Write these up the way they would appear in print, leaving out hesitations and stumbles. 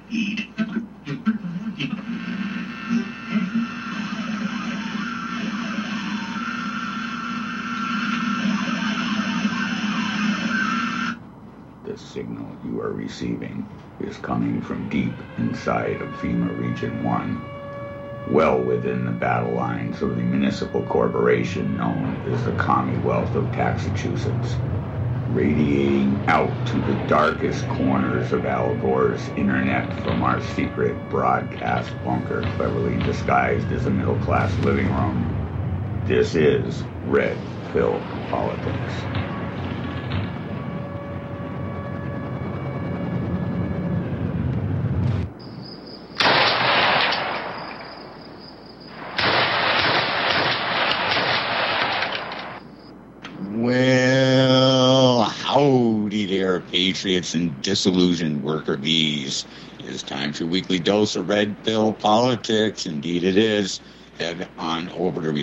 The signal you are receiving is coming from deep inside of FEMA Region 1, well within the battle lines of the municipal corporation known as the Commonwealth of Massachusetts, radiating out to the darkest corners of Al Gore's internet from our secret broadcast bunker cleverly disguised as a middle-class living room. This is Red Pill Politics. Well, howdy there, patriots and disillusioned worker bees. It is time for your weekly dose of Red Pill Politics. Indeed it is. Head on over to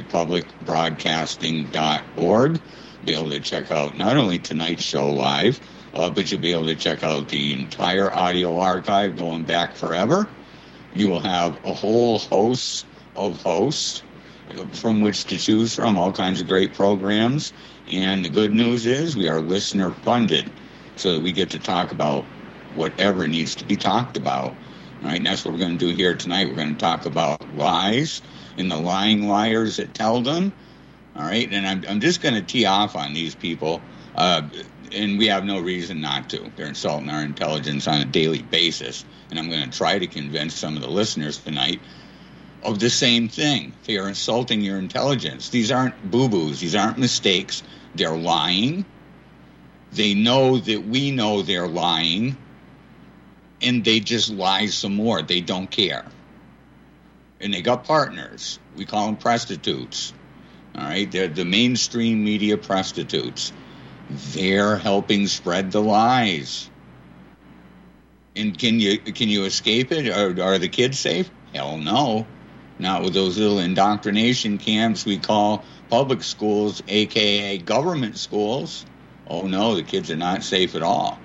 republicbroadcasting.org. Be able to check out not only tonight's show live, but you'll be able to check out the entire audio archive going back forever. You will have a whole host of hosts from which to choose from, all kinds of great programs. And the good news is we are listener funded, so that we get to talk about whatever needs to be talked about. All right, and that's what we're going to do here tonight. We're going to talk about lies and the lying liars that tell them. All right, and I'm just going to tee off on these people, and we have no reason not to. They're insulting our intelligence on a daily basis, and I'm going to try to convince some of the listeners tonight of the same thing. They are insulting your intelligence. These aren't boo-boos. These aren't mistakes. They're lying. They know that we know they're lying, and they just lie some more. They don't care. And they got partners. We call them prostitutes. All right? They're the mainstream media prostitutes. They're helping spread the lies. And can you escape it? Are the kids safe? Hell no. Not with those little indoctrination camps we call public schools, a.k.a. government schools. Oh, no, the kids are not safe at all.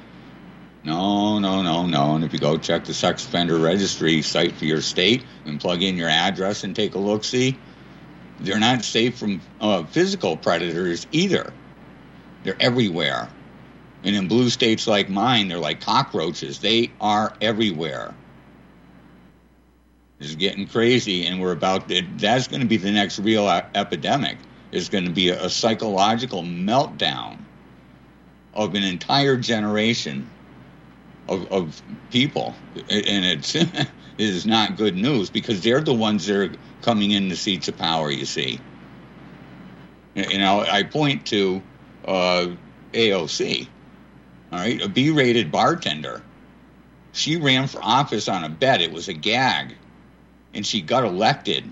No. And if you go check the sex offender registry site for your state and plug in your address and take a look-see, they're not safe from physical predators either. They're everywhere. And in blue states like mine, they're like cockroaches. They are everywhere. It's getting crazy, and that's going to be the next real epidemic. It's going to be a psychological meltdown of an entire generation of people. And it is not good news, because they're the ones that are coming in the seats of power, you see. You know, I point to AOC, all right, a B-rated bartender. She ran for office on a bet. It was a gag. And she got elected,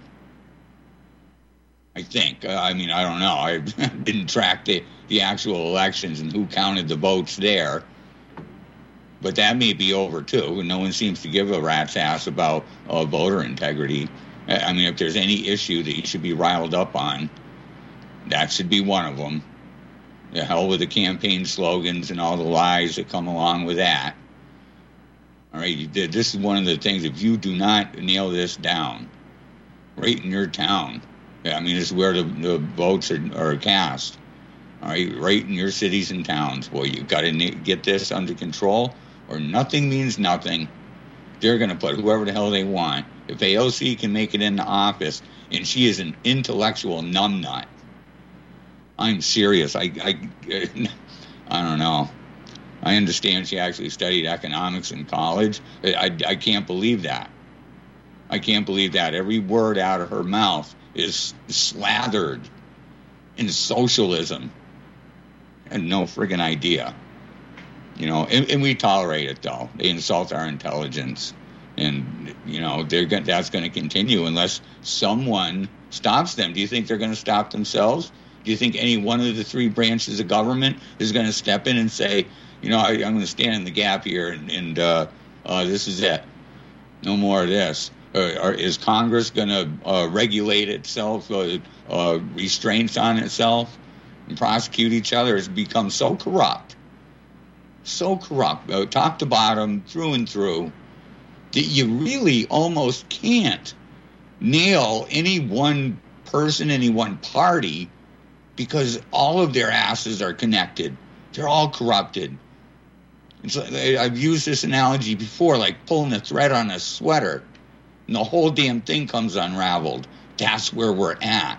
I think. I don't know. I didn't track the actual elections and who counted the votes there. But that may be over, too. And no one seems to give a rat's ass about voter integrity. I mean, if there's any issue that you should be riled up on, that should be one of them. The hell with the campaign slogans and all the lies that come along with that. All right, this is one of the things, if you do not nail this down right in your town, I mean, this is where the votes are cast, all right, right in your cities and towns. Boy, you've got to get this under control, or nothing means nothing. They're going to put whoever the hell they want. If AOC can make it into office, and she is an intellectual numbnut, I'm serious. I don't know. I understand she actually studied economics in college. I can't believe that. I can't believe that. Every word out of her mouth is slathered in socialism. And no friggin' idea. You know, and we tolerate it, though. They insult our intelligence. And, you know, that's going to continue unless someone stops them. Do you think they're going to stop themselves? Do you think any one of the three branches of government is going to step in and say, you know, I'm going to stand in the gap here, and this is it. No more of this. Is Congress going to regulate itself, restraints on itself, and prosecute each other? It's become so corrupt, top to bottom, through and through. that you really almost can't nail any one person, any one party, because all of their asses are connected. They're all corrupted. It's like, I've used this analogy before, like pulling a thread on a sweater, and the whole damn thing comes unraveled. That's where we're at.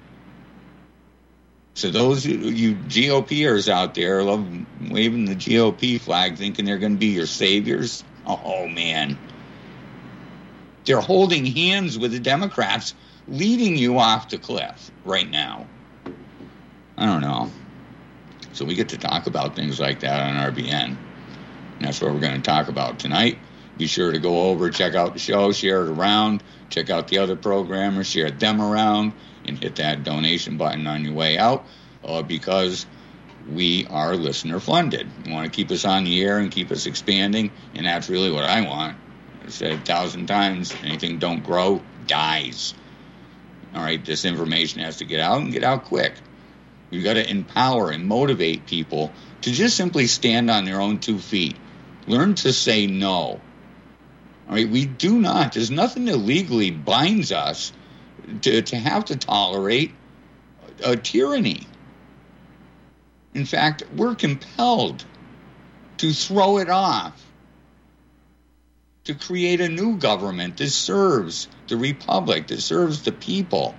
So those you GOPers out there love waving the GOP flag, thinking they're going to be your saviors. Oh, man. They're holding hands with the Democrats, leading you off the cliff right now. I don't know. So we get to talk about things like that on RBN. And that's what we're going to talk about tonight. Be sure to go over, check out the show, share it around, check out the other programmers, share them around, and hit that donation button on your way out, because we are listener funded. You want to keep us on the air and keep us expanding, and that's really what I want. I've said 1,000 times, anything don't grow dies. All right, this information has to get out and get out quick. We've got to empower and motivate people to just simply stand on their own 2 feet. Learn to say no. All right, we do not. There's nothing that legally binds us to have to tolerate a tyranny. In fact, we're compelled to throw it off, to create a new government that serves the republic, that serves the people.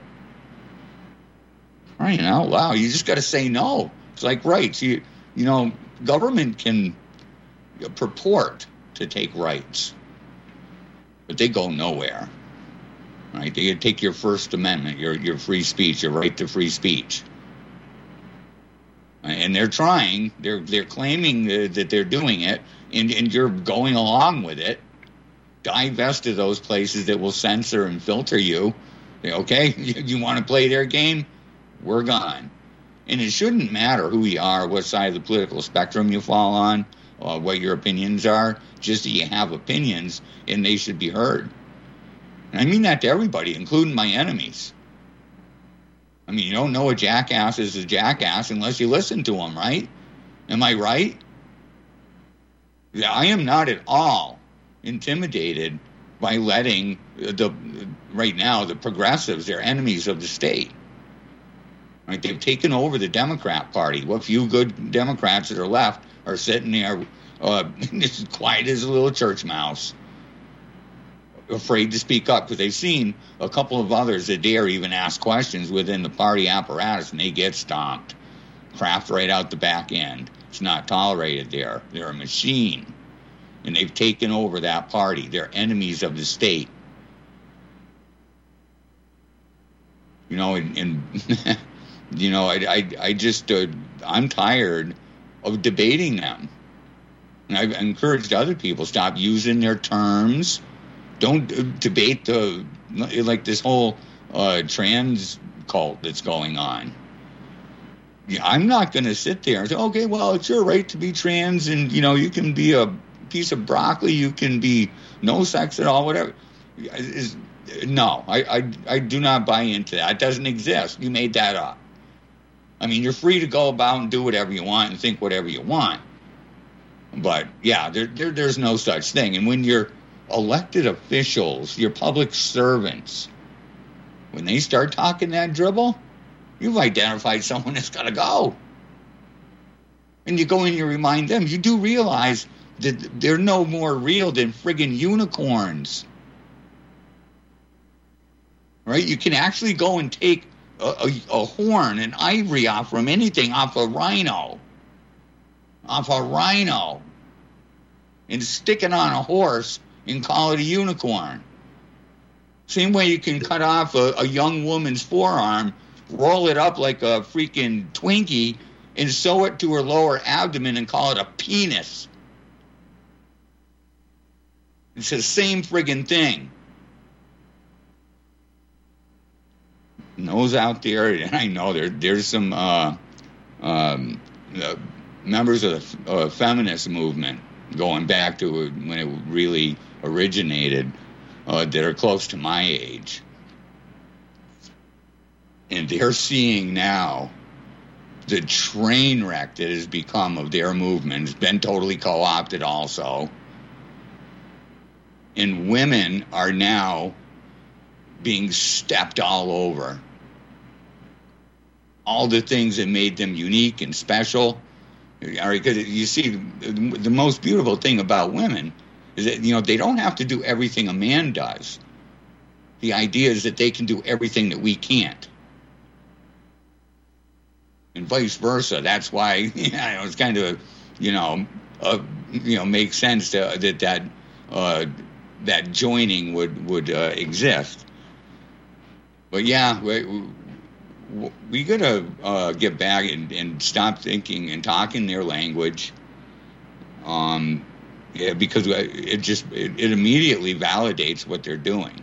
Right out loud, you just got to say no. It's like rights. You know, government can purport to take rights, but they go nowhere. Right? They take your First Amendment, your free speech, your right to free speech, and they're trying. They're claiming that they're doing it, and you're going along with it. Divest of those places that will censor and filter you. Okay, you want to play their game? We're gone. And it shouldn't matter who you are, what side of the political spectrum you fall on, what your opinions are, just that you have opinions, and they should be heard. And I mean that to everybody, including my enemies. I mean, you don't know a jackass is a jackass unless you listen to him, right? Am I right? Yeah, I am not at all intimidated by letting right now the progressives, they're enemies of the state. Right? They've taken over the Democrat Party. What few good Democrats that are left are sitting there as quiet as a little church mouse, afraid to speak up because they've seen a couple of others that dare even ask questions within the party apparatus, and they get stomped. Kraft right out the back end. It's not tolerated there. They're a machine, and they've taken over that party. They're enemies of the state. You know, and you know, I just, I'm tired of debating them. And I've encouraged other people, stop using their terms. Don't debate like this whole trans cult that's going on. I'm not going to sit there and say, okay, well, it's your right to be trans, and, you know, you can be a piece of broccoli, you can be no sex at all, whatever. No, I do not buy into that. It doesn't exist. You made that up. I mean, you're free to go about and do whatever you want and think whatever you want. But, yeah, there's no such thing. And when you're elected officials, your public servants, when they start talking that dribble, you've identified someone that's got to go. And you go in and you remind them, you do realize that they're no more real than friggin' unicorns. Right? You can actually go and take a horn, an ivory off from anything, off a rhino, and stick it on a horse and call it a unicorn. Same way you can cut off a young woman's forearm, roll it up like a freaking Twinkie, and sew it to her lower abdomen and call it a penis. It's the same friggin' thing. And those out there, and I know there's some members of the feminist movement going back to when it really originated that are close to my age. And they're seeing now the train wreck that has become of their movement. It's been totally co-opted also. And women are now being stepped all over. All the things that made them unique and special. All right, because you see, the most beautiful thing about women is that, they don't have to do everything a man does. The idea is that they can do everything that we can't. And vice versa. That's why, it's kind of, makes sense that joining would exist. But yeah, we gotta get back and stop thinking and talking their language. Because it immediately validates what they're doing.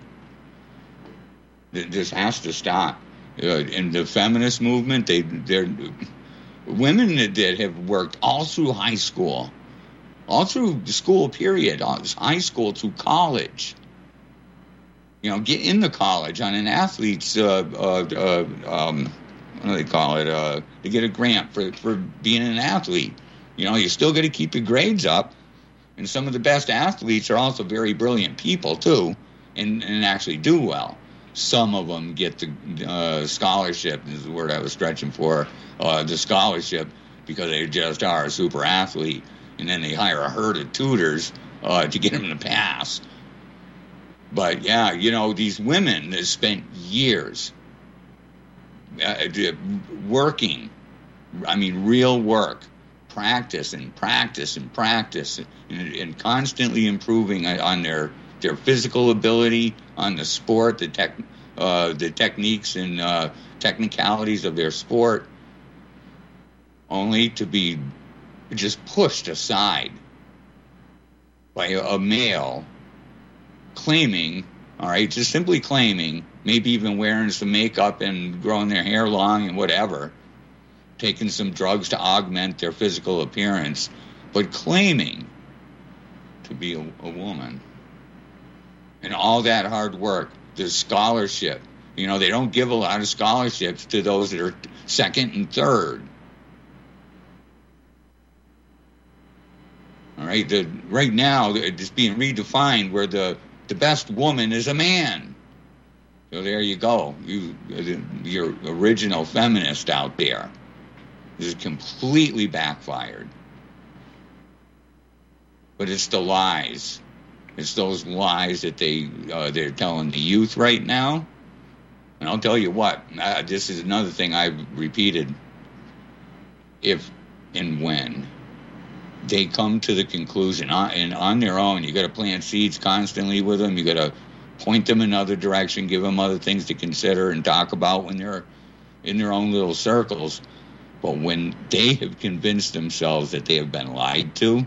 This has to stop. In the feminist movement, they're women that have worked all through high school, all through the school period, high school through college. Get into college on an athlete's, what do they call it? To get a grant for being an athlete. You still got to keep your grades up. And some of the best athletes are also very brilliant people, too, and actually do well. Some of them get the scholarship, is the word I was stretching for, the scholarship, because they just are a super athlete. And then they hire a herd of tutors to get them to pass. But, yeah, these women that spent years working, real work, practice and constantly improving on their physical ability, on the sport, the techniques and technicalities of their sport, only to be just pushed aside by a male claiming, just simply claiming, maybe even wearing some makeup and growing their hair long and whatever, taking some drugs to augment their physical appearance, but claiming to be a woman. And all that hard work, the scholarship, they don't give a lot of scholarships to those that are second and third. All right, right now it's being redefined where the best woman is a man. So there you go. Your original feminist out there. This is completely backfired. But it's the lies. It's those lies that they're telling the youth right now. And I'll tell you what, this is another thing I've repeated. If and when they come to the conclusion, and on their own, you got to plant seeds constantly with them. You got to point them in another direction, give them other things to consider and talk about when they're in their own little circles. But when they have convinced themselves that they have been lied to,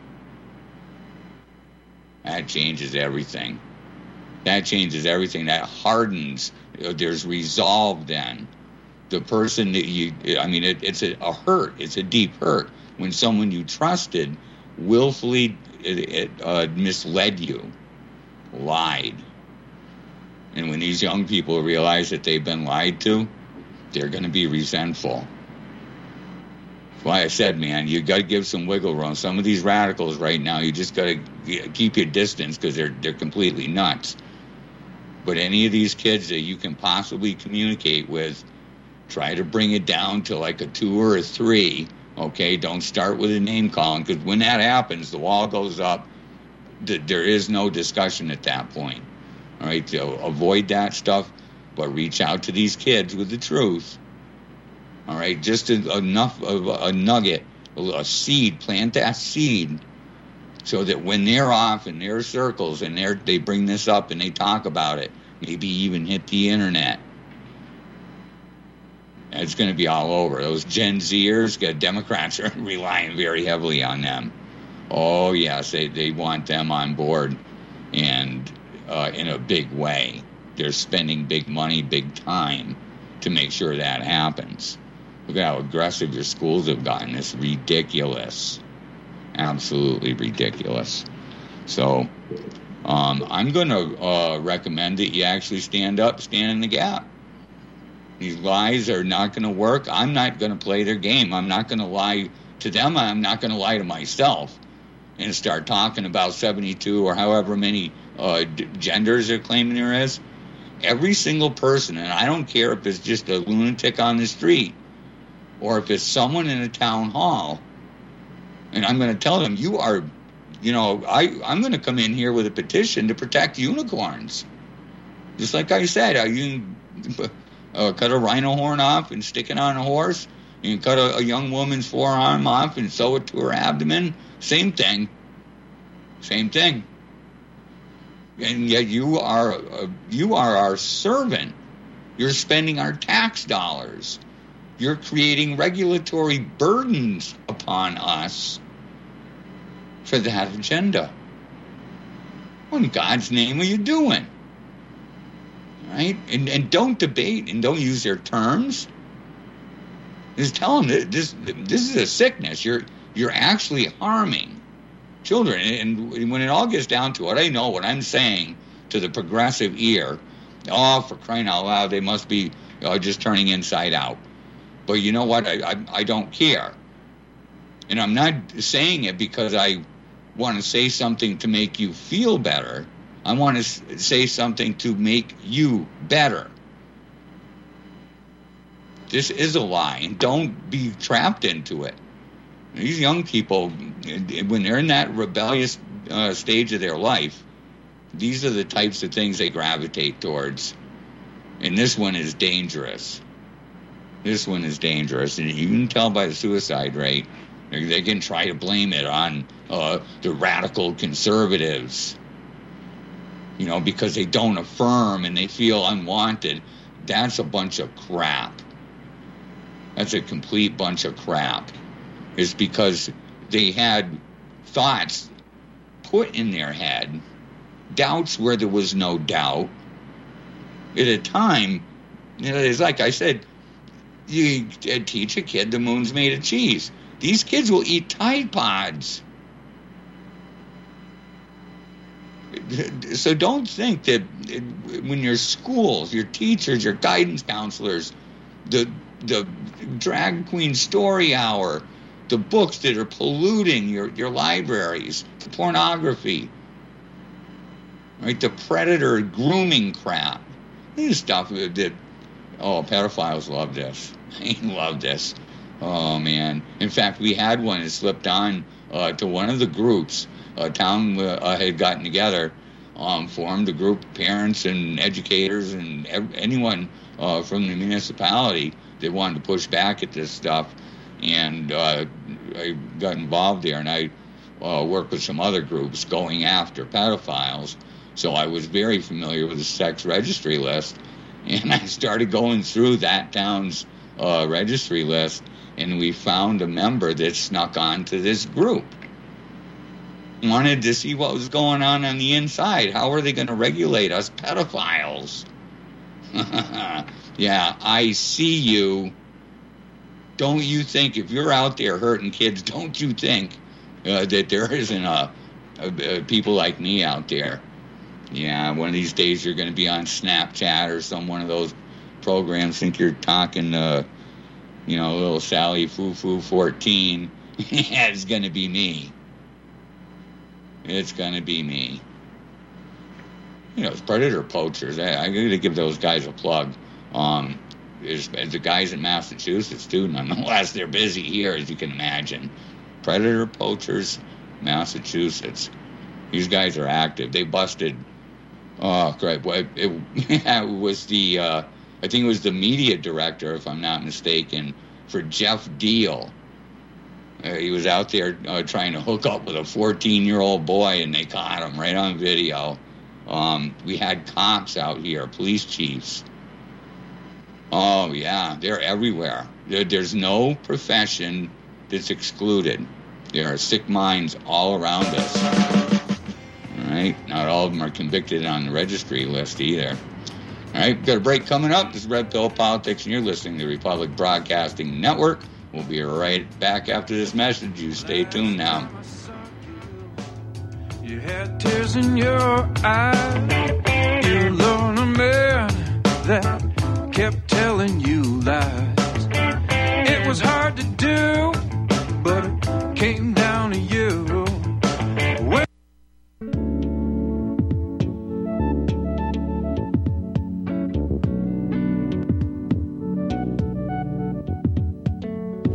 that changes everything. That changes everything. That hardens. There's resolve then. The person that it's a hurt. It's a deep hurt when someone you trusted willfully misled you, lied. And when these young people realize that they've been lied to, they're going to be resentful. That's why I said, man, you got to give some wiggle room. Some of these radicals right now, you just got to keep your distance because they're completely nuts. But any of these kids that you can possibly communicate with, try to bring it down to like a 2 or a 3. Okay, don't start with a name calling, because when that happens, the wall goes up. There is no discussion at that point. All right, so avoid that stuff, but reach out to these kids with the truth. All right, just enough of a nugget, a seed, plant that seed, so that when they're off in their circles and they bring this up and they talk about it, maybe even hit the internet, it's going to be all over. Those Gen Zers, Democrats are relying very heavily on them. Oh, yes, they want them on board, and in a big way. They're spending big money, big time to make sure that happens. Look at how aggressive your schools have gotten. It's ridiculous. Absolutely ridiculous. So I'm going to recommend that you actually stand in the gap. These lies are not going to work. I'm not going to play their game. I'm not going to lie to them. I'm not going to lie to myself and start talking about 72 or however many genders they're claiming there is. Every single person, and I don't care if it's just a lunatic on the street or if it's someone in a town hall, and I'm going to tell them, you are, I'm going to come in here with a petition to protect unicorns. Just like I said, you can cut a rhino horn off and stick it on a horse. You can cut a young woman's forearm off and sew it to her abdomen. Same thing. Same thing. And yet you are our servant. You're spending our tax dollars. You're creating regulatory burdens upon us for that agenda. What in God's name are you doing? Right? And don't debate and don't use their terms. Just tell them that this is a sickness. You're actually harming children. And when it all gets down to it, I know what I'm saying to the progressive ear. Oh, for crying out loud, they must be just turning inside out. But you know what? I don't care. And I'm not saying it because I want to say something to make you feel better. I want to say something to make you better. This is a lie, and don't be trapped into it. These young people, when they're in that rebellious stage of their life, these are the types of things they gravitate towards. And this one is dangerous. This one is dangerous. And you can tell by the suicide rate. They can try to blame it on the radical conservatives, because they don't affirm and they feel unwanted. That's a bunch of crap. That's a complete bunch of crap. It's because they had thoughts put in their head, doubts where there was no doubt. At a time, it's like I said, you teach a kid the moon's made of cheese. These kids will eat Tide Pods. So don't think that when your schools, your teachers, your guidance counselors, the drag queen story hour, the books that are polluting your libraries, the pornography, right? The predator grooming crap. This stuff that, pedophiles love this. They love this. Oh, man. In fact, we had one that slipped on to one of the groups. Town had gotten together, formed a group of parents and educators and anyone from the municipality that wanted to push back at this stuff. And I got involved there, and I worked with some other groups going after pedophiles. So I was very familiar with the sex registry list. And I started going through that town's registry list, and we found a member that snuck onto this group. Wanted to see what was going on the inside. How are they going to regulate us pedophiles? Yeah, I see you. Don't you think, if you're out there hurting kids, don't you think that there isn't people like me out there? Yeah, one of these days you're going to be on Snapchat or one of those programs. Think you're talking to, little Sally Foo 14. Yeah, it's going to be me. It's going to be me. It's predator poachers. I got to give those guys a plug. There's the guys in Massachusetts, too. Nonetheless, they're busy here, as you can imagine. Predator poachers, Massachusetts. These guys are active. They busted. Oh, great. It was I think it was the media director, if I'm not mistaken, for Jeff Deal. He was out there trying to hook up with a 14-year-old boy, and they caught him right on video. We had cops out here, police chiefs. Oh, yeah, they're everywhere. There's no profession that's excluded. There are sick minds all around us. All right? Not all of them are convicted on the registry list either. All right, got a break coming up. This is Red Pill Politics, and you're listening to the Republic Broadcasting Network. We'll be right back after this message. You stay tuned now. You had tears in your eyes. You loved a man that kept telling you lies. It was hard to do, but it came down to you.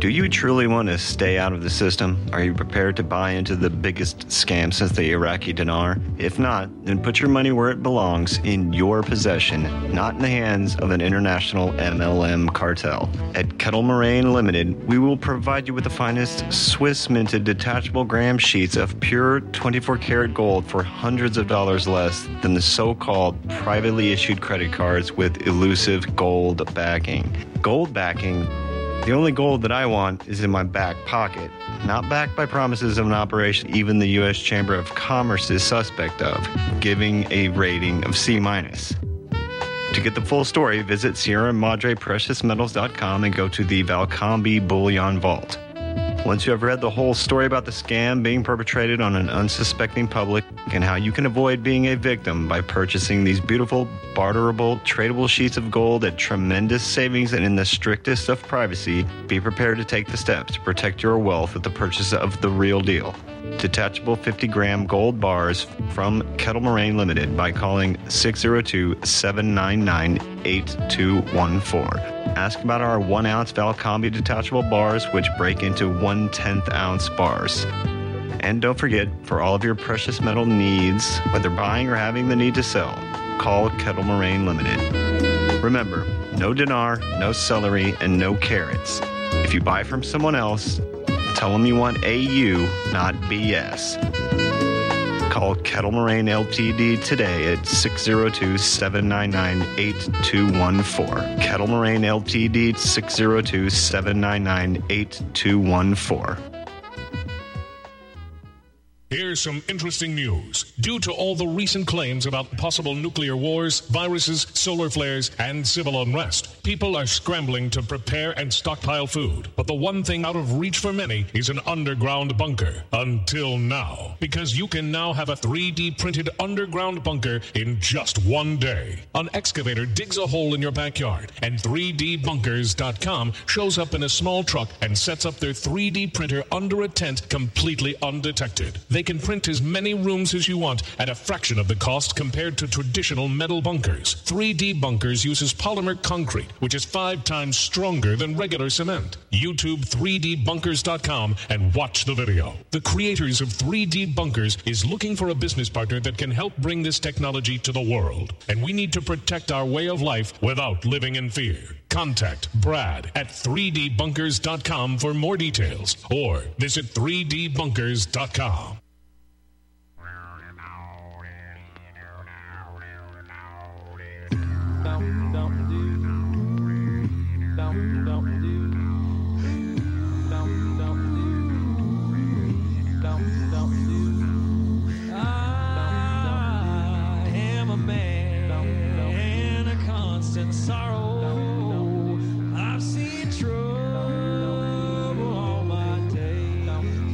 Do you truly want to stay out of the system? Are you prepared to buy into the biggest scam since the Iraqi dinar? If not, then put your money where it belongs, in your possession, not in the hands of an international MLM cartel. At Kettle Moraine Limited, we will provide you with the finest Swiss-minted detachable gram sheets of pure 24-karat gold for hundreds of dollars less than the so-called privately issued credit cards with elusive gold backing. Gold backing? The only gold that I want is in my back pocket, not backed by promises of an operation even the U.S. Chamber of Commerce is suspect of, giving a rating of C-. To get the full story, visit Sierra Madre PreciousMetals.com and go to the Valcombe Bullion Vault. Once you have read the whole story about the scam being perpetrated on an unsuspecting public and how you can avoid being a victim by purchasing these beautiful, barterable, tradable sheets of gold at tremendous savings and in the strictest of privacy, be prepared to take the steps to protect your wealth with the purchase of the real deal. Detachable 50-gram gold bars from Kettle Moraine Limited by calling 602-799-8214. Ask about our 1-ounce Valcombe detachable bars, which break into 1/10 ounce bars. And don't forget, for all of your precious metal needs, whether buying or having the need to sell, call Kettle Moraine Limited. Remember, no dinar, no celery, and no carrots. If you buy from someone else, tell them you want AU, not BS. Call Kettle Moraine Ltd. today at 602-799-8214. Kettle Moraine Ltd. 602-799-8214. Here's some interesting news. Due to all the recent claims about possible nuclear wars, viruses, solar flares, and civil unrest, people are scrambling to prepare and stockpile food. But the one thing out of reach for many is an underground bunker. Until now. Because you can now have a 3D printed underground bunker in just one day. An excavator digs a hole in your backyard, and 3dbunkers.com shows up in a small truck and sets up their 3D printer under a tent completely undetected. They can print as many rooms as you want at a fraction of the cost compared to traditional metal bunkers. 3D Bunkers uses polymer concrete, which is 5 times stronger than regular cement. YouTube 3dbunkers.com and watch the video. The creators of 3D Bunkers is looking for a business partner that can help bring this technology to the world. And we need to protect our way of life without living in fear. Contact Brad at 3dbunkers.com for more details, or visit 3dbunkers.com. I am a man in a constant sorrow. I've seen trouble all my days.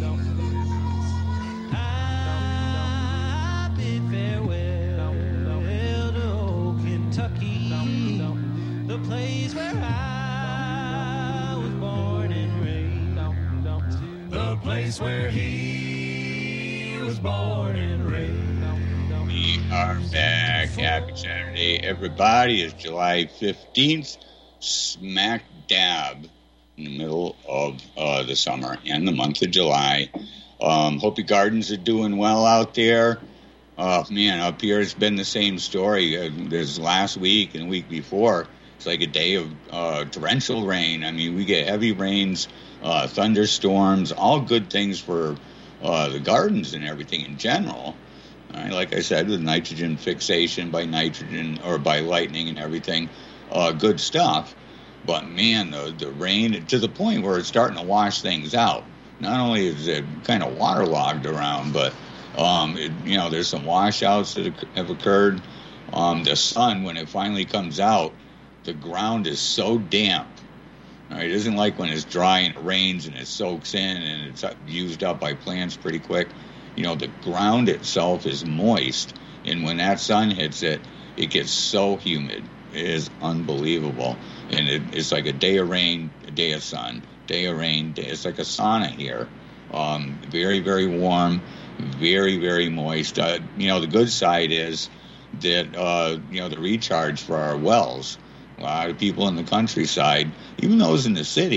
I bid farewell to old Kentucky, the place where I was born and raised. The place where he was born and raised. We are back. Happy Saturday, everybody. It's July 15th, smack dab in the middle of the summer and the month of July. Hope your gardens are doing well out there. Man, up here it's been the same story. This last week and the week before, it's like a day of torrential rain. I mean, we get heavy rains, thunderstorms, all good things for the gardens and everything in general. All right, like I said, with nitrogen fixation by nitrogen or by lightning and everything, good stuff. But man, the rain, to the point where it's starting to wash things out. Not only is it kind of waterlogged around, but there's some washouts that have occurred. The sun, when it finally comes out, the ground is so damp. All right, it isn't like when it's dry and it rains and it soaks in and it's used up by plants pretty quick. You know, the ground itself is moist, and when that sun hits it, it gets so humid. It is unbelievable. And it's like a day of rain, a day of sun, day of rain, it's like a sauna here. Very, very warm, very, very moist. The good side is that, the recharge for our wells. A lot of people in the countryside, even those in the city,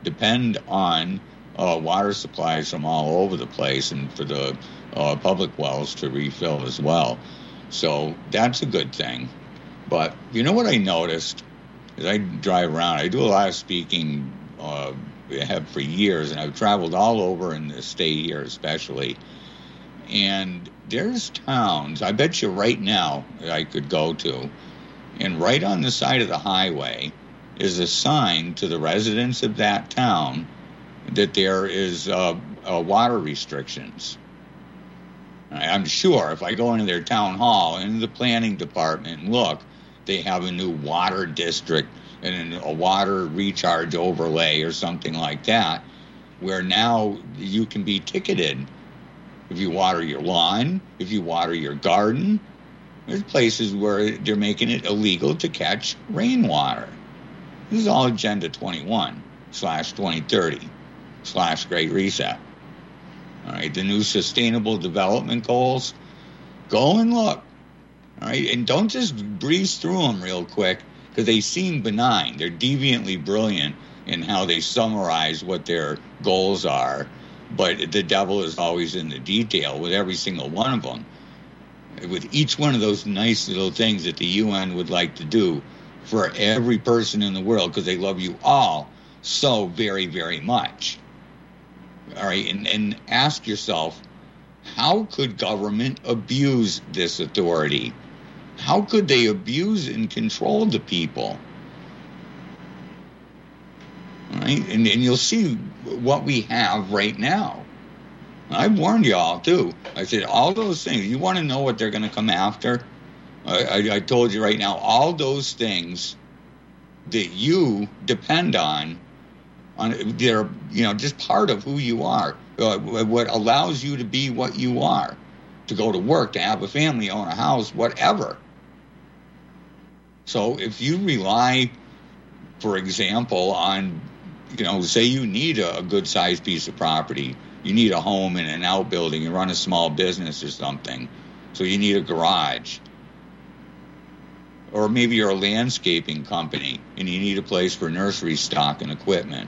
depend on water supplies from all over the place, and for the public wells to refill as well. So that's a good thing. But you know what I noticed? As I drive around, I do a lot of speaking, I have for years, and I've traveled all over in the state here especially. And there's towns, I bet you right now, that I could go to, and right on the side of the highway is a sign to the residents of that town that there is water restrictions. I'm sure if I go into their town hall, into the planning department, and look, they have a new water district and a water recharge overlay or something like that, where now you can be ticketed if you water your lawn, if you water your garden. There's places where they're making it illegal to catch rainwater. This is all Agenda 21/2030/Great Reset. All right, the new Sustainable Development Goals. Go and look. All right, and don't just breeze through them real quick, because they seem benign. They're deviantly brilliant in how they summarize what their goals are, but the devil is always in the detail with every single one of them. With each one of those nice little things that the UN would like to do for every person in the world, because they love you all so very, very much. All right, and ask yourself, how could government abuse this authority? How could they abuse and control the people? All right, and you'll see what we have right now. I've warned you all, too. I said, all those things, you want to know what they're going to come after? I told you right now, all those things that you depend on they're, just part of who you are, what allows you to be what you are, to go to work, to have a family, own a house, whatever. So if you rely, for example, on, say you need a good-sized piece of property, you need a home and an outbuilding, you run a small business or something, so you need a garage. Or maybe you're a landscaping company and you need a place for nursery stock and equipment.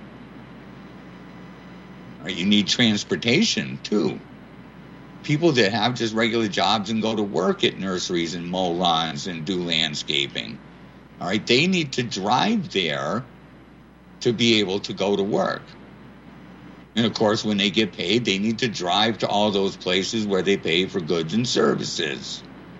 Or you need transportation, too. People that have just regular jobs and go to work at nurseries and mow lawns and do landscaping, all right, they need to drive there to be able to go to work. And, of course, when they get paid, they need to drive to all those places where they pay for goods and services.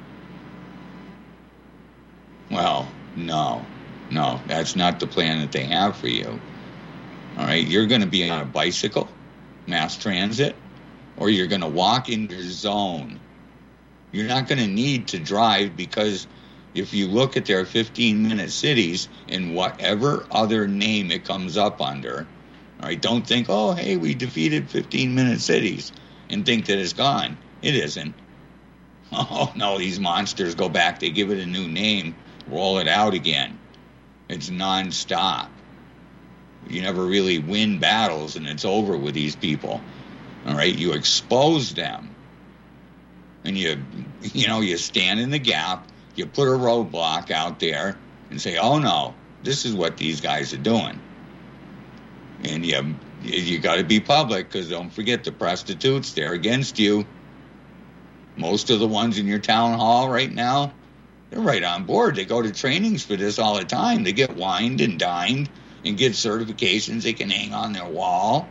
Well, no, that's not the plan that they have for you. All right, you're going to be on a bicycle, mass transit, or you're going to walk in your zone. You're not going to need to drive, because if you look at their 15-minute cities in whatever other name it comes up under, all right, don't think, oh, hey, we defeated 15-minute cities and think that it's gone. It isn't. Oh, no, these monsters go back. They give it a new name, roll it out again. It's nonstop. You never really win battles, and it's over with these people. All right, you expose them, and you stand in the gap. You put a roadblock out there and say, oh, no, this is what these guys are doing. And you got to be public, because don't forget the prostitutes, they're against you. Most of the ones in your town hall right now, they're right on board. They go to trainings for this all the time. They get wined and dined and get certifications they can hang on their wall.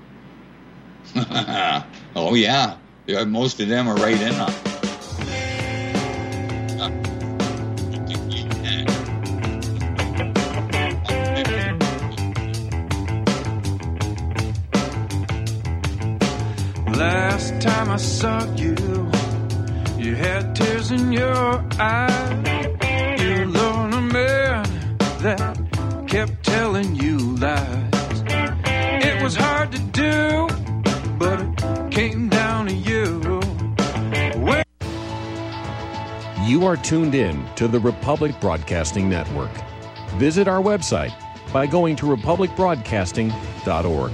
Oh, yeah. Most of them are right in on it. Last time I saw you, you had tears in your eyes. You were lonely man that kept telling you lies. It was hard to do, but it came down to you. You are tuned in to the Republic Broadcasting Network. Visit our website by going to republicbroadcasting.org.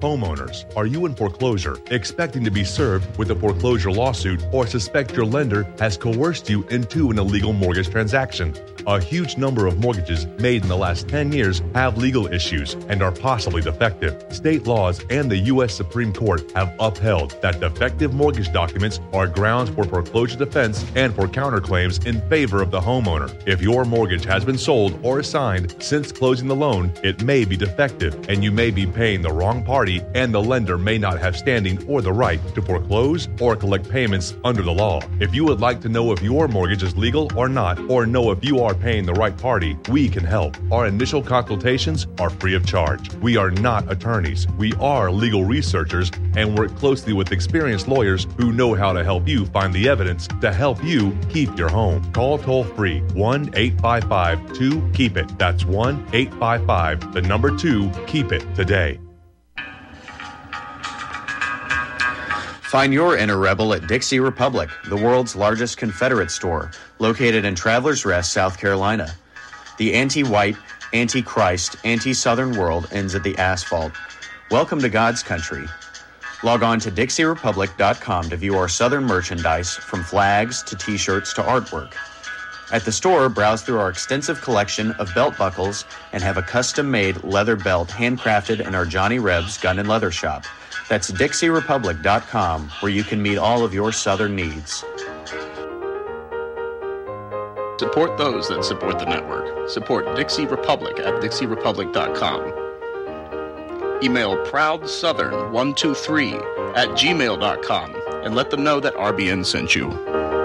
Homeowners, are you in foreclosure, expecting to be served with a foreclosure lawsuit, or suspect your lender has coerced you into an illegal mortgage transaction? A huge number of mortgages made in the last 10 years have legal issues and are possibly defective. State laws and the U.S. Supreme Court have upheld that defective mortgage documents are grounds for foreclosure defense and for counterclaims in favor of the homeowner. If your mortgage has been sold or assigned since closing the loan, it may be defective and you may be paying the wrong party, and the lender may not have standing or the right to foreclose or collect payments under the law. If you would like to know if your mortgage is legal or not, or know if you are paying the right party, we can help. Our initial consultations are free of charge. We are not attorneys. We are legal researchers and work closely with experienced lawyers who know how to help you find the evidence to help you keep your home. Call toll-free 1-855-2-KEEP-IT. That's 1-855-2-KEEP-IT today. Find your inner rebel at Dixie Republic, the world's largest Confederate store, located in Travelers Rest, South Carolina. The anti-white, anti-Christ, anti-Southern world ends at the asphalt. Welcome to God's country. Log on to DixieRepublic.com to view our Southern merchandise, from flags to t-shirts to artwork. At the store, browse through our extensive collection of belt buckles and have a custom-made leather belt handcrafted in our Johnny Rebs Gun and Leather Shop. That's DixieRepublic.com, where you can meet all of your Southern needs. Support those that support the network. Support Dixie Republic at DixieRepublic.com. Email ProudSouthern123@gmail.com and let them know that RBN sent you.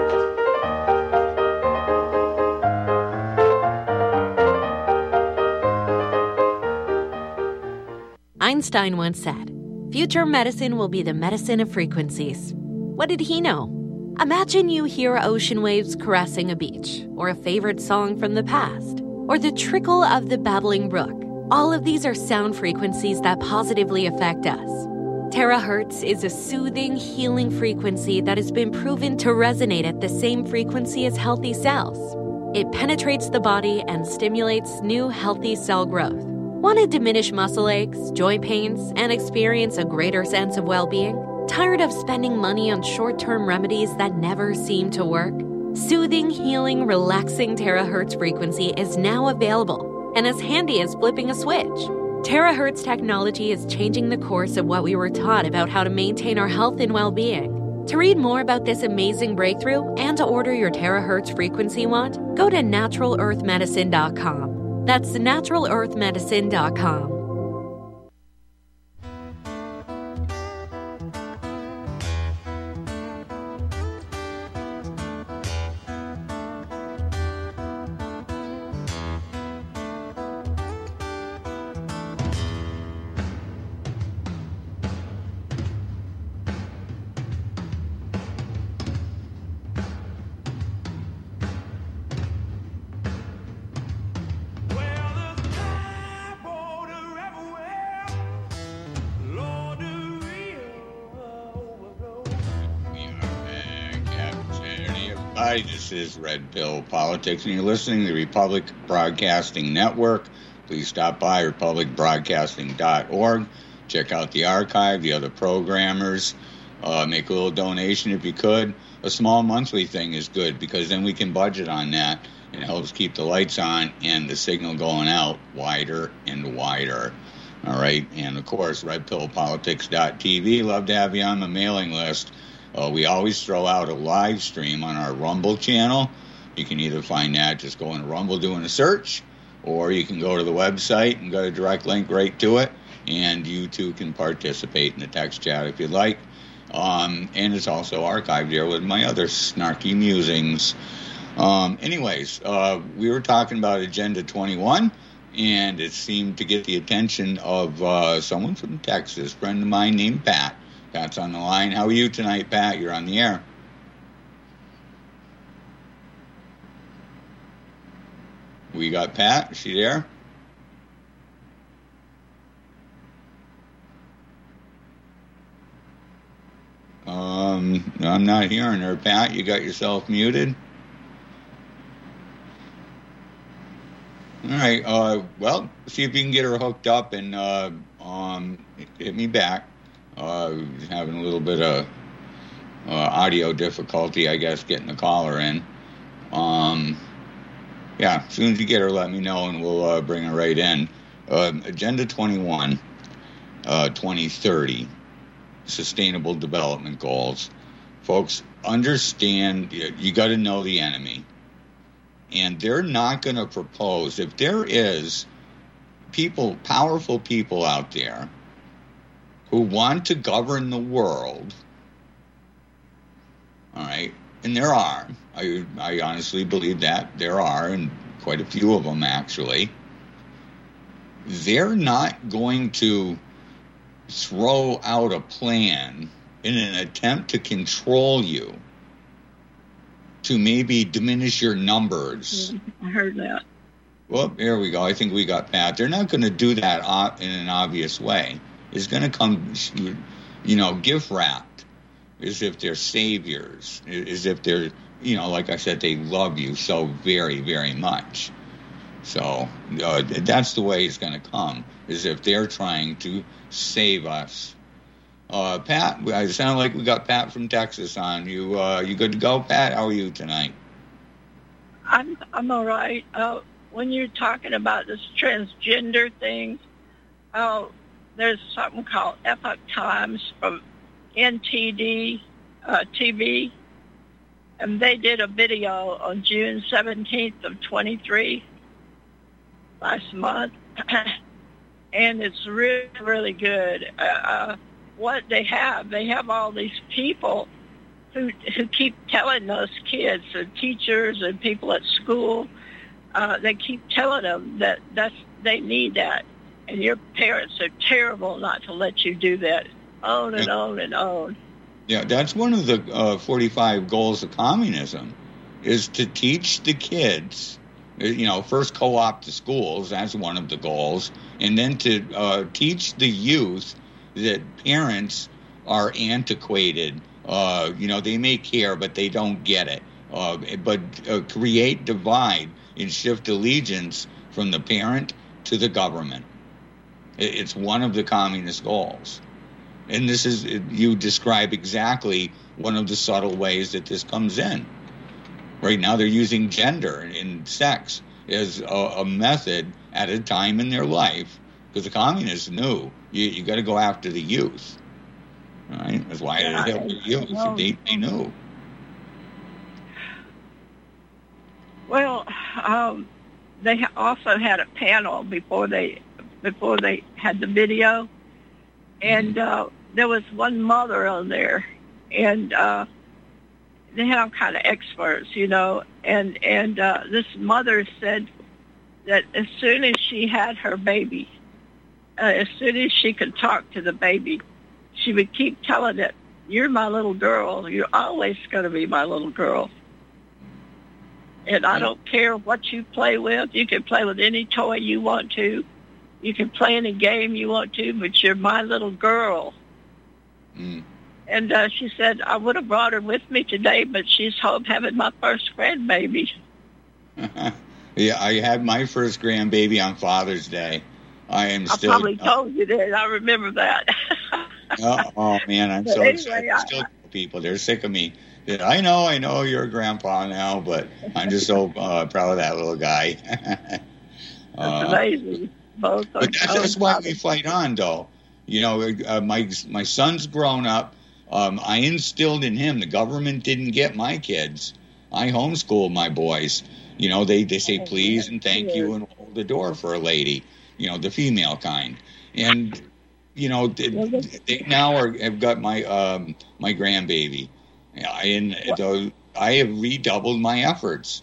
Einstein once said, "Future medicine will be the medicine of frequencies." What did he know? Imagine you hear ocean waves caressing a beach, or a favorite song from the past, or the trickle of the babbling brook. All of these are sound frequencies that positively affect us. Terahertz is a soothing, healing frequency that has been proven to resonate at the same frequency as healthy cells. It penetrates the body and stimulates new healthy cell growth. Want to diminish muscle aches, joint pains, and experience a greater sense of well-being? Tired of spending money on short-term remedies that never seem to work? Soothing, healing, relaxing terahertz frequency is now available and as handy as flipping a switch. Terahertz technology is changing the course of what we were taught about how to maintain our health and well-being. To read more about this amazing breakthrough and to order your terahertz frequency wand, go to NaturalEarthMedicine.com. That's NaturalEarthMedicine.com. Hi, this is Red Pill Politics, and you're listening to the Republic Broadcasting Network. Please stop by republicbroadcasting.org. Check out the archive, the other programmers. Make a little donation if you could. A small monthly thing is good, because then we can budget on that. It helps keep the lights on and the signal going out wider and wider. All right, and of course, redpillpolitics.tv. Love to have you on the mailing list. We always throw out a live stream on our Rumble channel. You can either find that, just go into Rumble doing a search, or you can go to the website and get a direct link right to it, and you too can participate in the text chat if you'd like. And it's also archived here with my other snarky musings. Anyways, we were talking about Agenda 21, and it seemed to get the attention of someone from Texas, a friend of mine named Pat. Pat's on the line. How are you tonight, Pat? You're on the air. We got Pat. Is she there? I'm not hearing her, Pat. You got yourself muted? All right. Well, see if you can get her hooked up and hit me back. Having a little bit of audio difficulty, I guess, getting the caller in. Yeah, as soon as you get her, let me know, and we'll bring her right in. Agenda 21, 2030, Sustainable Development Goals. Folks, understand, you got to know the enemy. And they're not going to propose, if there is powerful people out there who want to govern the world, all right, and there are. I honestly believe that there are, and quite a few of them actually. They're not going to throw out a plan in an attempt to control you, to maybe diminish your numbers. I heard that. Well, there we go. I think we got Pat. They're not going to do that in an obvious way. It's going to come, gift wrapped, as if they're saviors, as if they're, like I said, they love you so very, very much. So that's the way it's going to come, as if they're trying to save us. Pat, it sounded like we got Pat from Texas on. You good to go, Pat? How are you tonight? I'm all right. When you're talking about this transgender thing, there's something called Epoch Times from NTD TV, and they did a video on June 17th of 23 last month, and it's really, really good. What they have all these people who keep telling those kids and teachers and people at school, they keep telling them that they need that, and your parents are terrible not to let you do that. On and on and on. Yeah, that's one of the 45 goals of communism, is to teach the kids, first co-opt the schools, that's one of the goals, and then to teach the youth that parents are antiquated. They may care, but they don't get it. But create divide and shift allegiance from the parent to the government. It's one of the communist goals. And this is, you describe exactly one of the subtle ways that this comes in. Right now they're using gender and sex as a method at a time in their life, because the communists knew you got to go after the youth. Right? That's why they help the youth. They knew. Well, they also had a panel before they had the video, and there was one mother on there, and they had all kind of experts, and this mother said that as soon as she had her baby, as soon as she could talk to the baby, she would keep telling it, "You're my little girl. You're always going to be my little girl. And I don't care what you play with. You can play with any toy you want to. You can play any game you want to, but you're my little girl." Mm. And she said, "I would have brought her with me today, but she's home having my first grandbaby." Yeah, I had my first grandbaby on Father's Day. I probably told you that. I remember that. Oh man, I'm so excited. I still tell people they're sick of me. I know you're a grandpa now, but I'm just so proud of that little guy. That's amazing. But that's why we fight on, though. My son's grown up. I instilled in him. The government didn't get my kids. I homeschooled my boys. They say please and thank you and hold the door for a lady. The female kind. And they now have got my grandbaby. I have redoubled my efforts.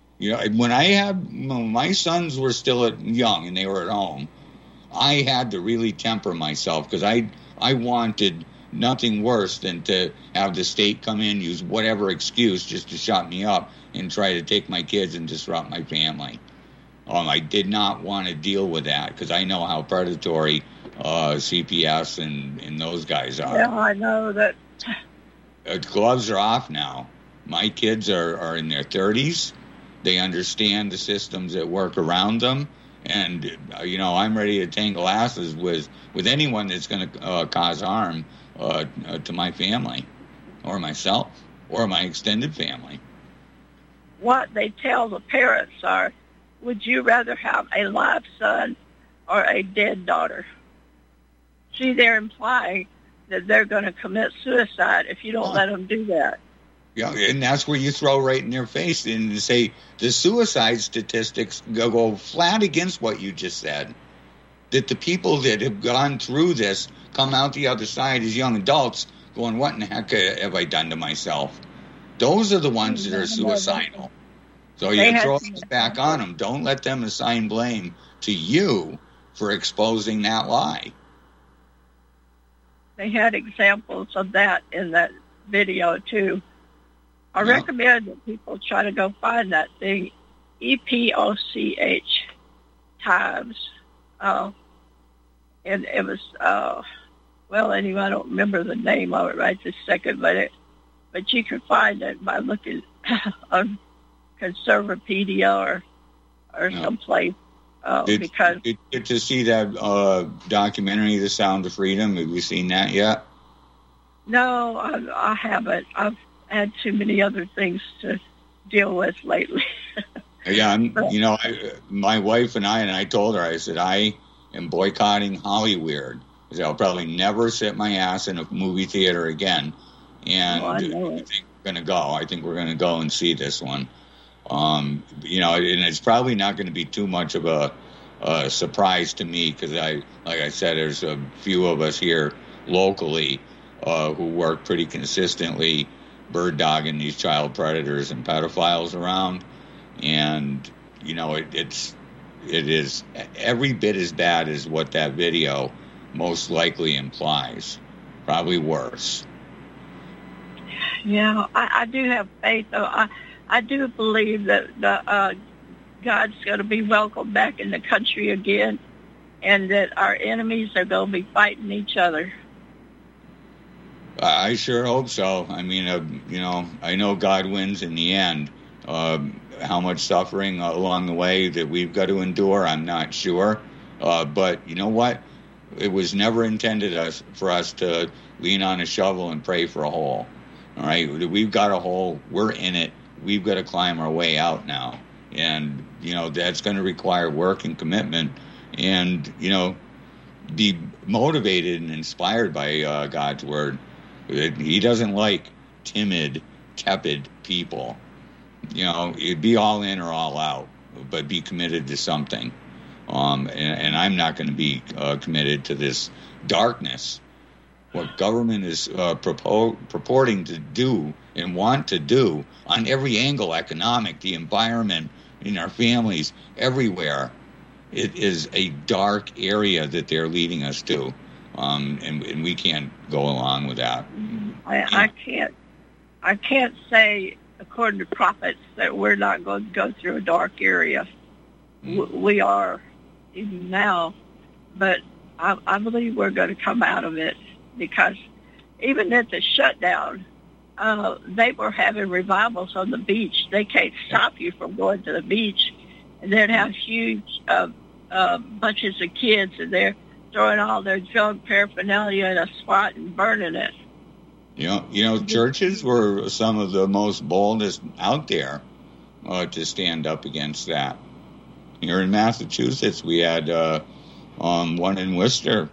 When my sons were still young and they were at home, I had to really temper myself, because I wanted nothing worse than to have the state come in, use whatever excuse just to shut me up and try to take my kids and disrupt my family. I did not want to deal with that, because I know how predatory CPS and those guys are. Yeah, I know that. Gloves are off now. My kids are in their 30s. They understand the systems that work around them, And, I'm ready to tangle asses with anyone that's going to cause harm to my family or myself or my extended family. What they tell the parents are, would you rather have a live son or a dead daughter? See, they're implying that they're going to commit suicide if you don't let them do that. Yeah, and that's where you throw right in their face and say the suicide statistics go flat against what you just said. That the people that have gone through this come out the other side as young adults going, what in the heck have I done to myself? Those are the ones that are suicidal. So you throw it back on them. Don't let them assign blame to you for exposing that lie. They had examples of that in that video, too. I recommend that people try to go find that thing, EPOCH Times. And it was, anyway, I don't remember the name of it right this second, but you can find it by looking on Conservapedia or someplace. Did you get to see that documentary, The Sound of Freedom? Have you seen that yet? No, I haven't. I've had too many other things to deal with lately. Yeah, my wife and I told her, I said, I am boycotting Hollyweird. I said, I'll probably never sit my ass in a movie theater again. And I think we're going to go. I think we're going to go and see this one. And it's probably not going to be too much of a surprise to me because like I said, there's a few of us here locally who work pretty consistently bird dogging these child predators and pedophiles around. And, it is every bit as bad as what that video most likely implies. Probably worse. Yeah, I do have faith, though. I do believe that God's going to be welcomed back in the country again and that our enemies are going to be fighting each other. I sure hope so. I mean, I know God wins in the end. How much suffering along the way that we've got to endure, I'm not sure. But you know what? It was never intended for us to lean on a shovel and pray for a hole. All right? We've got a hole. We're in it. We've got to climb our way out now. And, that's going to require work and commitment and, be motivated and inspired by God's word. He doesn't like timid, tepid people. It'd be all in or all out, but be committed to something. And I'm not going to be committed to this darkness. What government is purporting to do and want to do on every angle, economic, the environment, in our families, everywhere, it is a dark area that they're leading us to. And we can't go along with that. I can't say, according to prophets, that we're not going to go through a dark area. We are, even now. But I believe we're going to come out of it because even at the shutdown, they were having revivals on the beach. They can't stop you from going to the beach. And they'd have huge bunches of kids, and they're throwing all their drug paraphernalia in a spot and burning it. Churches were some of the most boldest out there to stand up against that. Here in Massachusetts, we had one in Worcester.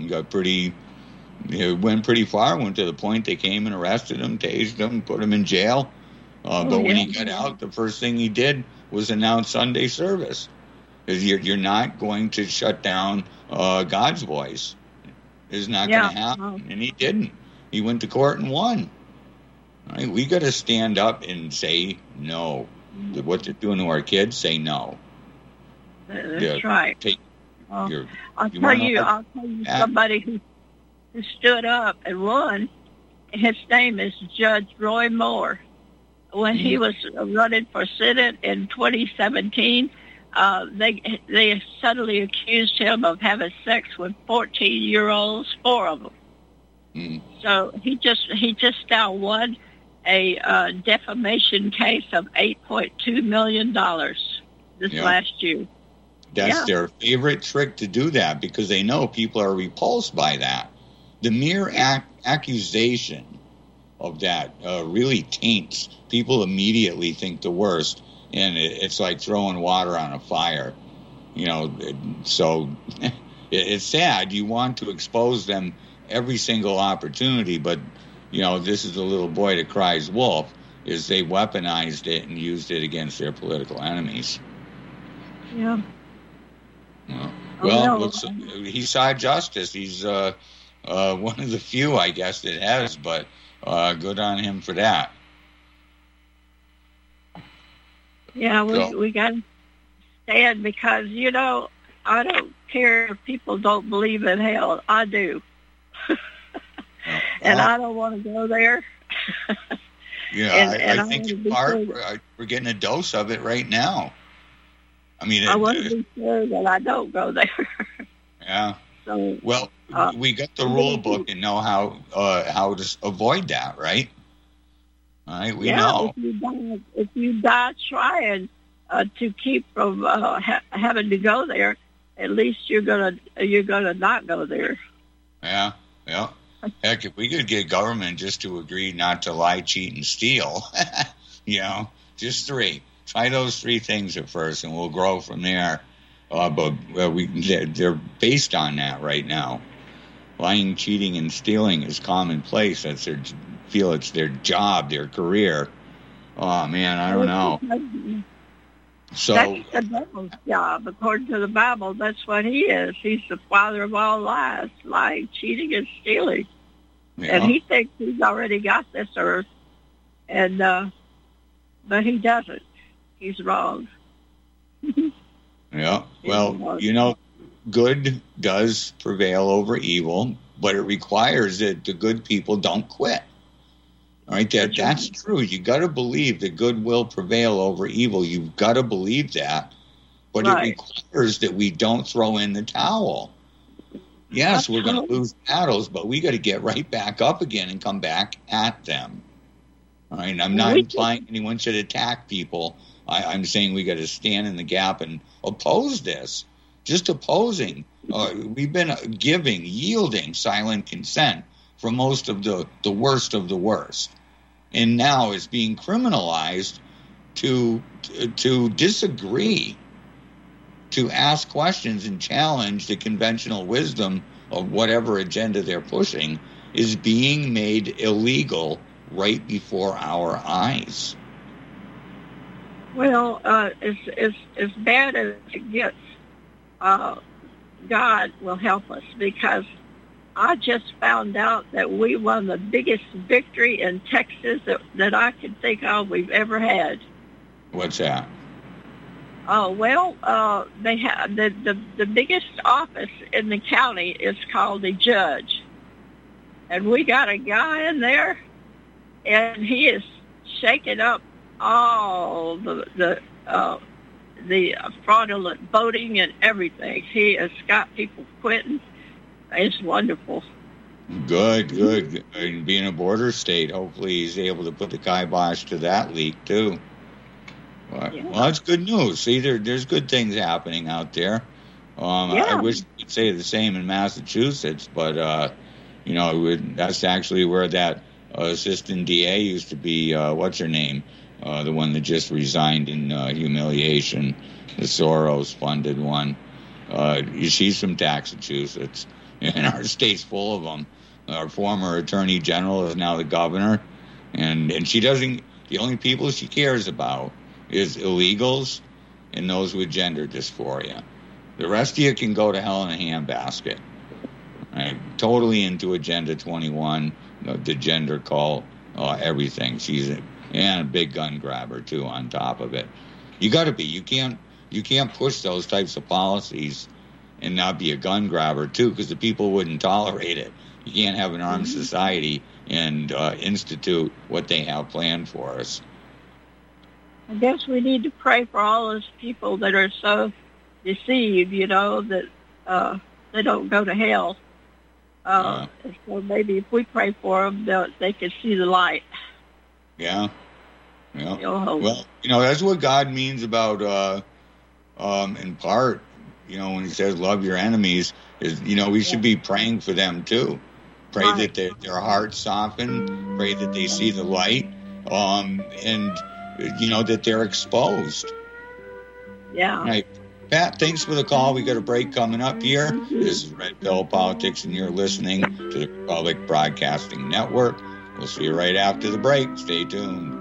Went pretty far, went to the point they came and arrested him, tased him, put him in jail. But when he got out, the first thing he did was announce Sunday service. You're not going to shut down God's voice. It's not going to happen. And he didn't. He went to court and won. Right? We got to stand up and say no. What they're doing to our kids, say no. That's right. I'll tell you somebody who stood up and won. His name is Judge Roy Moore. When he was running for Senate in 2017, they suddenly accused him of having sex with 14-year-olds, 4 of them. So he just now won a defamation case of $8.2 million this last year. That's their favorite trick to do that because they know people are repulsed by that. The mere accusation of that really taints. People immediately think the worst, and it's like throwing water on a fire. So it's sad. You want to expose them every single opportunity, but, this is the little boy that cries wolf, is they weaponized it and used it against their political enemies. Yeah. Well, he saw justice. He's one of the few, I guess, that has, but good on him for that. Yeah, we got to stand because, I don't care if people don't believe in hell. I do. And I don't want to go there. I think in part we're getting a dose of it right now. I mean, I want to be sure that I don't go there. Yeah. So, well, we got the rule book and know how to avoid that, right? All right, we know. If you die trying to keep from having to go there, at least you're gonna not go there. Yeah. Heck, if we could get government just to agree not to lie, cheat, and steal, just 3. Try those 3 things at first, and we'll grow from there. But they're based on that right now. Lying, cheating, and stealing is commonplace. Feel it's their job, their career. Oh man, I don't know. So that's the devil's job, according to the Bible. That's what he is. He's the father of all lies, lying, cheating, and stealing. Yeah. And he thinks he's already got this earth, and but he doesn't. He's wrong. Yeah. Well, good does prevail over evil, but it requires that the good people don't quit. All right, that's true. You got to believe that good will prevail over evil. You've got to believe that, but it requires that we don't throw in the towel. Yes, we're going to lose battles, but we got to get right back up again and come back at them. All right, I'm not implying anyone should attack people. I'm saying we got to stand in the gap and oppose this. Just opposing. We've been yielding silent consent for most of the worst of the worst. And now it's being criminalized to disagree, to ask questions and challenge the conventional wisdom of whatever agenda they're pushing is being made illegal right before our eyes. Well, as bad as it gets, God will help us, because I just found out that we won the biggest victory in Texas that I can think of we've ever had. What's that? Oh, well, they have the biggest office in the county is called a judge. And we got a guy in there, and he is shaking up all the fraudulent voting and everything. He has got people quitting. It's wonderful. Good. And being a border state, hopefully he's able to put the kibosh to that leak, too. But, well, that's good news. See, there's good things happening out there. I wish we could say the same in Massachusetts, but, that's actually where that assistant DA used to be, what's her name? The one that just resigned in humiliation, the Soros-funded one. She's from Massachusetts, and our state's full of them. Our former attorney general is now the governor, and she doesn't. The only people she cares about is illegals and those with gender dysphoria. The rest of you can go to hell in a handbasket. Right? Totally into Agenda 21, the gender cult, everything. She's a big gun grabber too. On top of it, you got to be. You can't push those types of policies and not be a gun grabber too, because the people wouldn't tolerate it. You can't have an armed society and institute what they have planned for us. I guess we need to pray for all those people that are so deceived, that they don't go to hell. So maybe if we pray for them, they can see the light. Yeah. Well, that's what God means about, in part, when he says love your enemies, we should be praying for them too. Pray that their hearts soften, pray that they see the light, and that they're exposed. Yeah. Right. Pat, thanks for the call. We got a break coming up here. This is Red Pill Politics, and you're listening to the Republic Broadcasting Network. We'll see you right after the break. Stay tuned.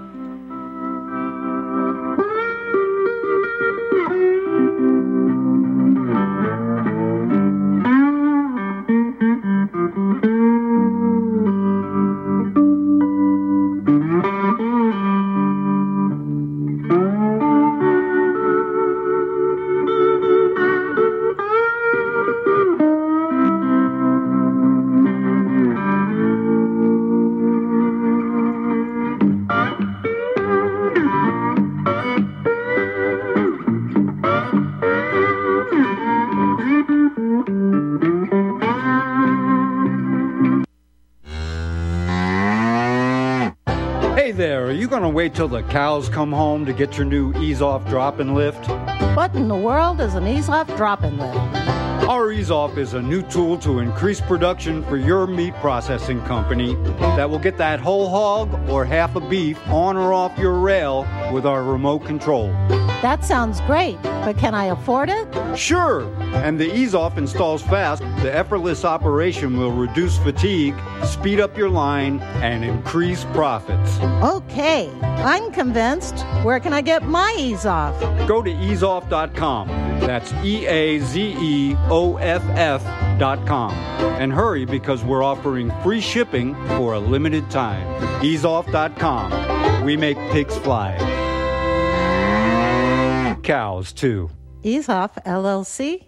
Wait till the cows come home to get your new ease-off drop-and lift? What in the world is an ease-off drop-and lift? Our ease-off is a new tool to increase production for your meat processing company that will get that whole hog or half a beef on or off your rail with our remote control. That sounds great, but can I afford it? Sure, and the ease-off installs fast. The effortless operation will reduce fatigue, speed up your line, and increase profits. Okay, I'm convinced. Where can I get my ease-off? Go to easeoff.com. That's EAZEOFF.com. And hurry because we're offering free shipping for a limited time. Easeoff.com. We make pigs fly. Cows, too. Easeoff, LLC,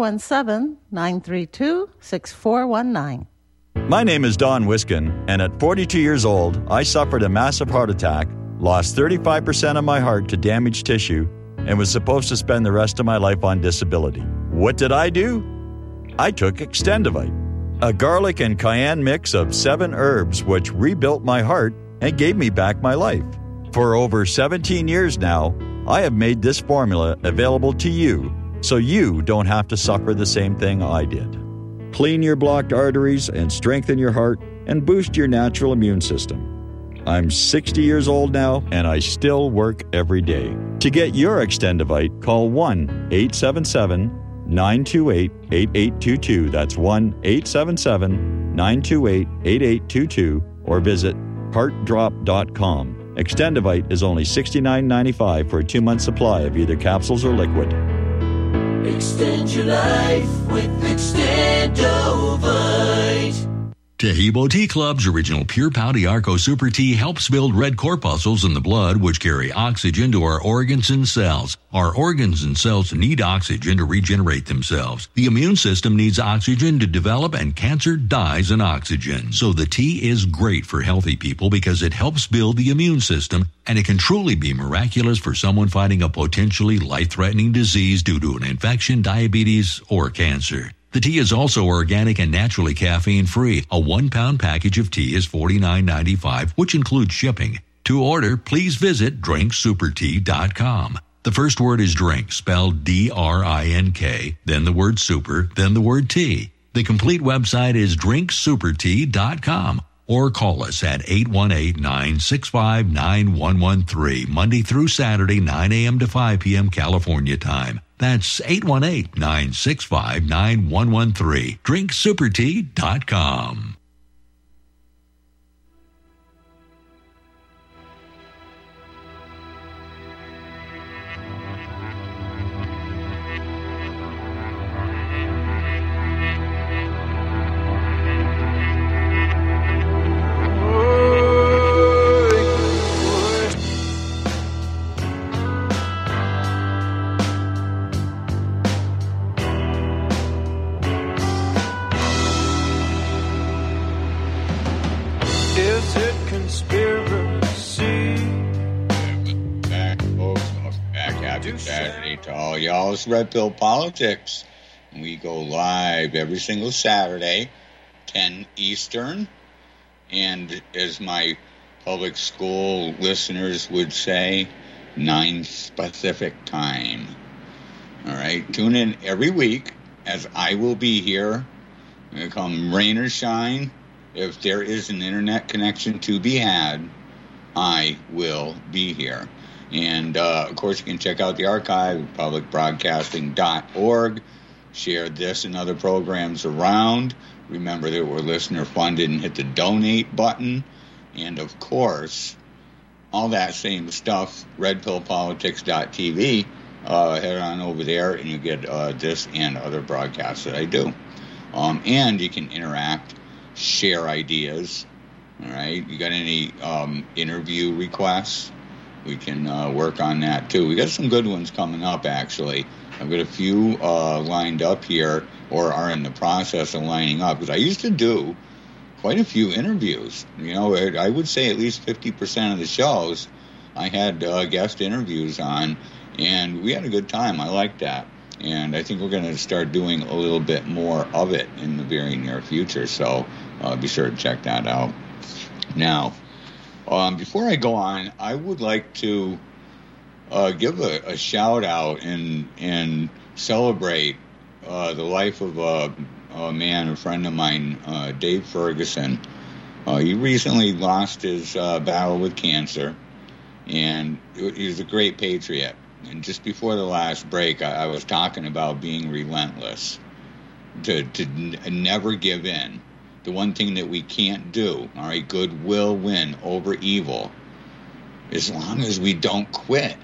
417-932-6419. My name is Don Wiskin, and at 42 years old, I suffered a massive heart attack, lost 35% of my heart to damaged tissue, and was supposed to spend the rest of my life on disability. What did I do? I took Extendivite, a garlic and cayenne mix of 7 herbs which rebuilt my heart and gave me back my life. For over 17 years now, I have made this formula available to you so you don't have to suffer the same thing I did. Clean your blocked arteries and strengthen your heart and boost your natural immune system. I'm 60 years old now, and I still work every day. To get your Extendivite, call 1-877-928-8822. That's 1-877-928-8822, or visit heartdrop.com. Extendivite is only $69.95 for a 2-month supply of either capsules or liquid. Extend your life with Extendovite. Tahibo Tea Club's original Pure Pau Arco Super Tea helps build red corpuscles in the blood, which carry oxygen to our organs and cells. Our organs and cells need oxygen to regenerate themselves. The immune system needs oxygen to develop, and cancer dies in oxygen. So the tea is great for healthy people because it helps build the immune system, and it can truly be miraculous for someone fighting a potentially life-threatening disease due to an infection, diabetes, or cancer. The tea is also organic and naturally caffeine-free. A 1-pound package of tea is $49.95, which includes shipping. To order, please visit drinksupertea.com. The first word is drink, spelled D-R-I-N-K, then the word super, then the word tea. The complete website is drinksupertea.com. Or call us at 818-965-9113, Monday through Saturday, 9 a.m. to 5 p.m. California time. That's 818-965-9113, drinksupertea.com. Saturday to all y'all. It's Red Pill Politics. We go live every single Saturday, 10 Eastern. And as my public school listeners would say, 9 Pacific time. All right, tune in every week as I will be here. Come rain or shine, if there is an internet connection to be had, I will be here. And, of course, you can check out the archive, publicbroadcasting.org. Share this and other programs around. Remember that we're listener-funded and hit the donate button. And, of course, all that same stuff, redpillpolitics.tv. Head on over there and you get this and other broadcasts that I do. And you can interact, share ideas. All right. You got any interview requests? We can work on that too. We got some good ones coming up, actually. I've got a few lined up here or are in the process of lining up, because I used to do quite a few interviews. You know, I would say at least 50% of the shows I had guest interviews on. And we had a good time. I like that. And I think we're going to start doing a little bit more of it in the very near future. So be sure to check that out. Now, before I go on, I would like to give a shout out and celebrate the life of a man, a friend of mine, Dave Ferguson. He recently lost his battle with cancer, and he was a great patriot. And just before the last break, I was talking about being relentless, to never give in. The one thing that we can't do, all right, good will win over evil, as long as we don't quit.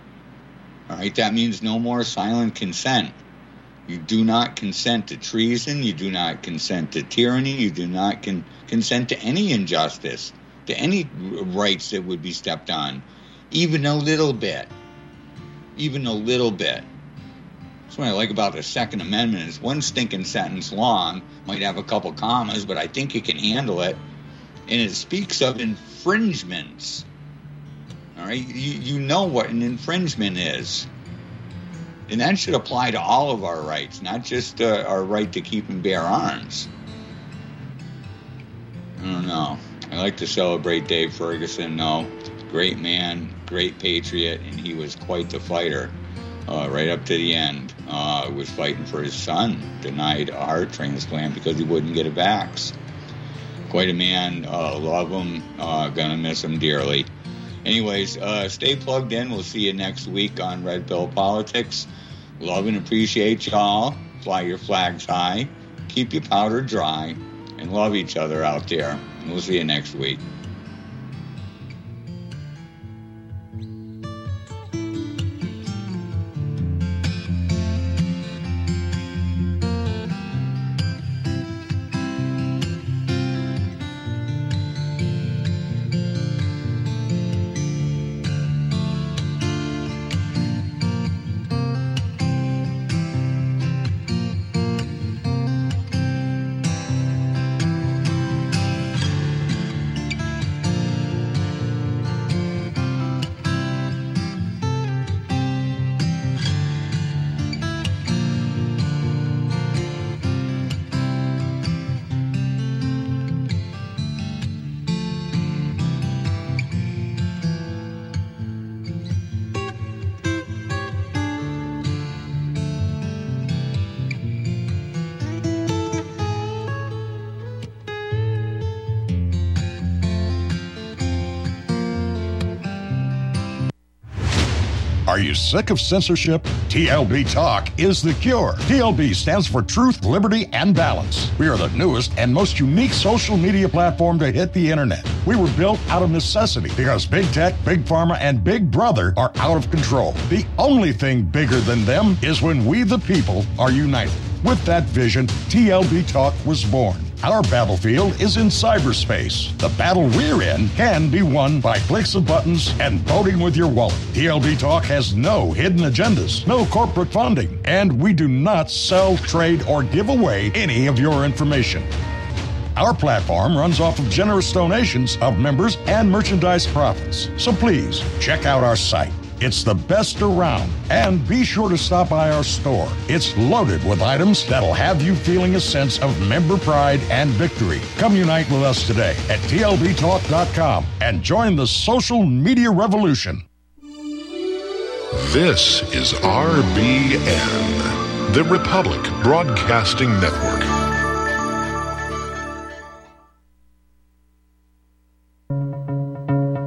All right, that means no more silent consent. You do not consent to treason. You do not consent to tyranny. You do not consent to any injustice, to any rights that would be stepped on, even a little bit. Even a little bit. That's what I like about the Second Amendment. It's one stinking sentence long, might have a couple commas, but I think it can handle it. And it speaks of infringements. All right? You know what an infringement is. And that should apply to all of our rights, not just our right to keep and bear arms. I don't know. I like to celebrate Dave Ferguson, though. Great man, great patriot, and he was quite the fighter right up to the end. Was fighting for his son, denied a heart transplant because he wouldn't get a vax. Quite a man, love him, gonna miss him dearly. Anyways, stay plugged in. We'll see you next week on Red Pill Politics. Love and appreciate y'all. Fly your flags high, keep your powder dry, and love each other out there. And we'll see you next week. Are you sick of censorship? TLB Talk is the cure. TLB stands for Truth, Liberty, and Balance. We are the newest and most unique social media platform to hit the internet. We were built out of necessity because Big Tech, Big Pharma, and Big Brother are out of control. The only thing bigger than them is when we the people are united. With that vision, TLB Talk was born. Our battlefield is in cyberspace. The battle we're in can be won by clicks of buttons and voting with your wallet. TLB Talk has no hidden agendas, no corporate funding, and we do not sell, trade, or give away any of your information. Our platform runs off of generous donations of members and merchandise profits. So please, check out our site. It's the best around. And be sure to stop by our store. It's loaded with items that'll have you feeling a sense of member pride and victory. Come unite with us today at TLBTalk.com and join the social media revolution. This is RBN, the Republic Broadcasting Network.